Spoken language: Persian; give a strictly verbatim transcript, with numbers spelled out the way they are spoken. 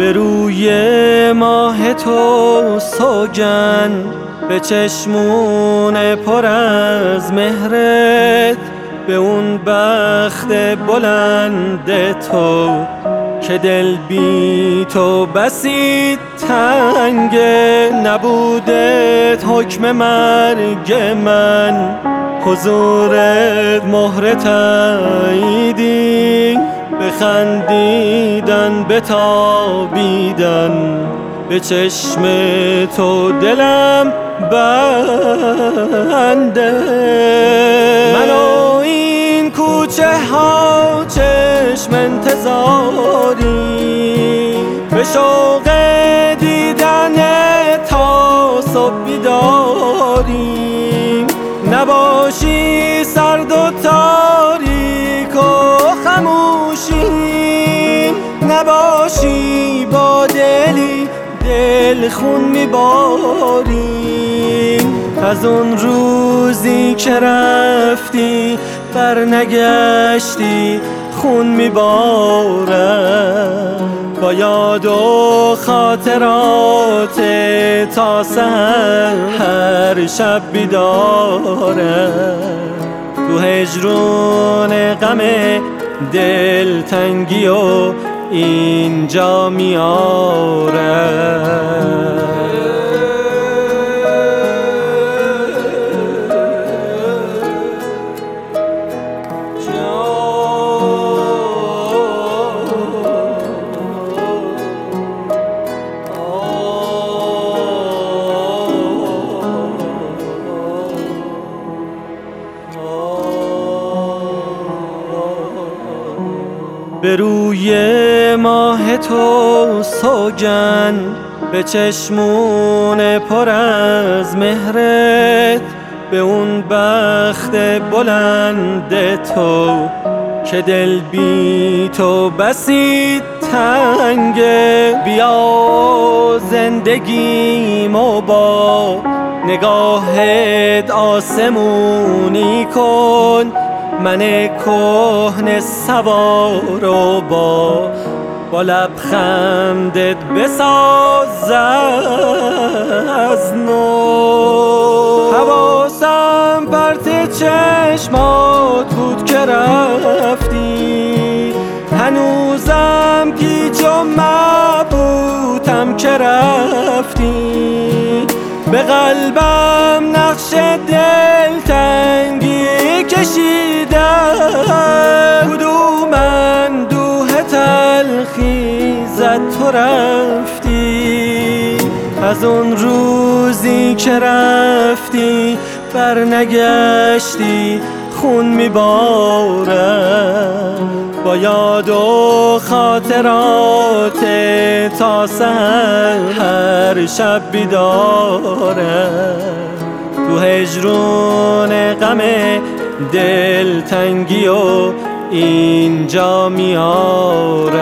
به روی ماه تو سوگند، به چشمون پر از مهرت، به اون بخت بلند تو که دل بی تو بسی تنگه. نبودت حکم مرگ من، حضورت مهر تاییدی، بخندیدن بتابیدن، به چشم تو دلم بنده. من و این کوچه ها چشم انتظاری، به شوق دیدن تا صبح بیداریم. نباشی سرد و تاریک و خموشیم، نباشی با دلی دل خون میباریم. از اون روزی که رفتی بر نگشتی خون میبارم، با یاد و خاطرات تا سحر هر شب بیدارم. تو هجرون غم دلتنگی و اینجا میارم. به روی ماه تو سوگند، به چشمون پر از مهرت، به اون بخت بلند تو که دل بی تو بسی تنگه. بیا زندگیمو با نگاهت آسمونی کن، من کهنه سوارو با با لبخندت بساز از نو. حواسم پرت چشمات بود که رفتی، هنوزم گیج و مبهوتم که رفتی. به قلبم نقش دلتنگی کشیدم، کدوم اندوه تلخی زد تو رفتی. از اون روزی که رفتی بر نگشتی خون میبارم، با یاد و خاطرات تا سحر هر شب بیدارم. تو هجرون غم دلتنگی و اینجا میارم.